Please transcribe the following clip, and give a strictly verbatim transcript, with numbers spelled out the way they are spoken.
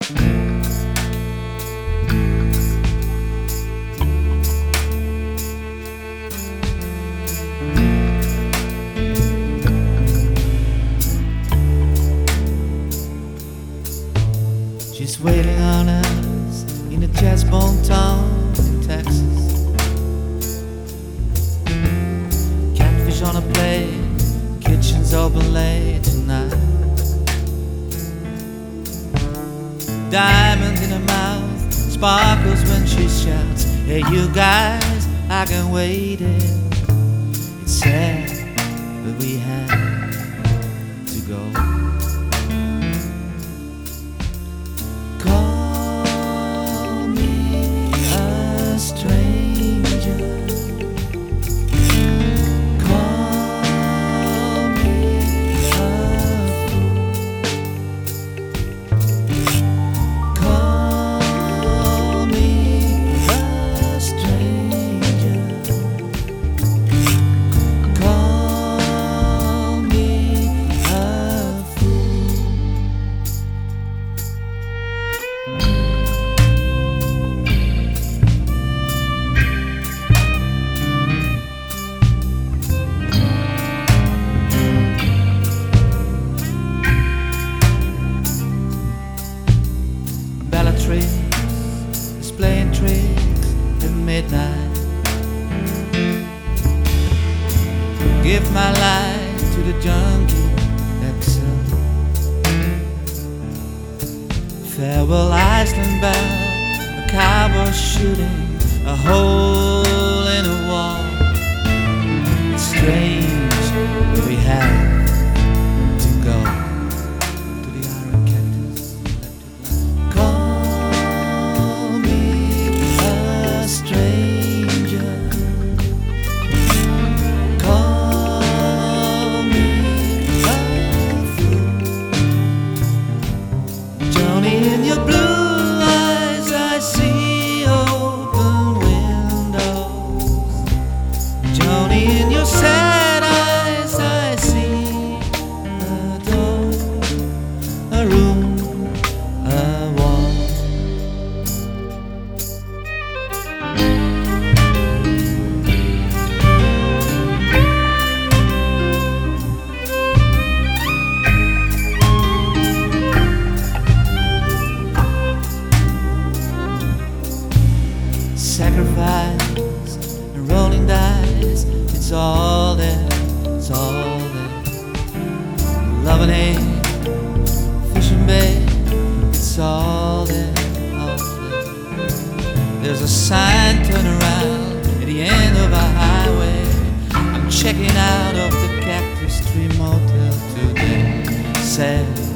She's waiting on us in a jazz-bone town in Texas. Catfish on a plate, kitchen's open late tonight. Diamonds in her mouth, sparkles when she shouts, "Hey you guys, I can wait it." It's sad, but we have to go. Call me a stranger. Call me a fool. Call me a stranger. Call me a fool. Bellatrix is playing tricks at midnight. Give my life to the junkie Excel. Farewell Iceland bound, a cowboy shooting a hole in a wall. It's strange, but we have to go to the iron cactus. Call me a stranger. Call me a fool. Johnny, in your blue eyes I see open windows. Johnny, in your sad eyes I see a door, a room, a wall. Sacrifice and rolling dice, it's all there, it's all there. Love and hate, fishing bait, it's all there, all there. There's a sign, turn around, at the end of a highway. I'm checking out of the Cactus Tree Motel today. Sad